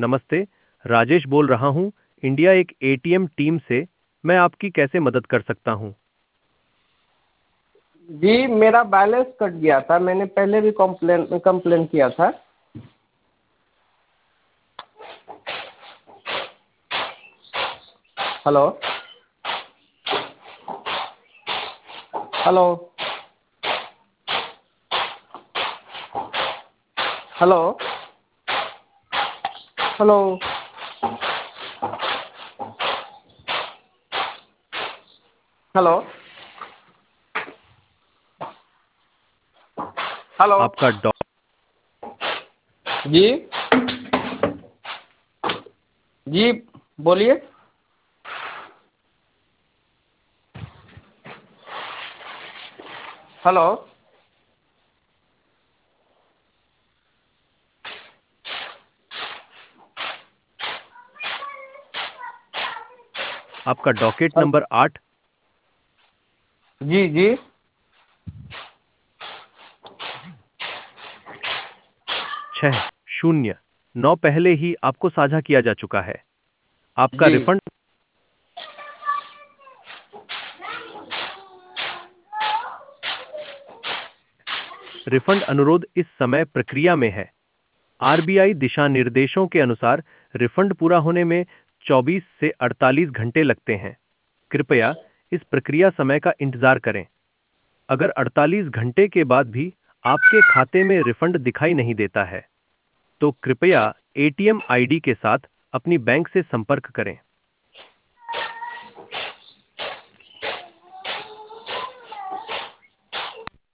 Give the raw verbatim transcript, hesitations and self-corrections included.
नमस्ते, राजेश बोल रहा हूँ, इंडिया एक एटीएम टीम से। मैं आपकी कैसे मदद कर सकता हूँ? जी मेरा बैलेंस कट गया था। मैंने पहले भी कंप्लेन कंप्लेन किया था। Hello hello hello hello hello hello आपका डॉ जी जी बोलिए। हेलो आपका डॉकेट हल- नंबर आठ जी जी छः शून्य नौ पहले ही आपको साझा किया जा चुका है। आपका जी रिफंड रिफंड अनुरोध इस समय प्रक्रिया में है। आरबीआई दिशा निर्देशों के अनुसार रिफंड पूरा होने में चौबीस से अड़तालीस घंटे लगते हैं। कृपया इस प्रक्रिया समय का इंतजार करें। अगर अड़तालीस घंटे के बाद भी आपके खाते में रिफंड दिखाई नहीं देता है, तो कृपया एटीएम आईडी के साथ अपनी बैंक से संपर्क करें।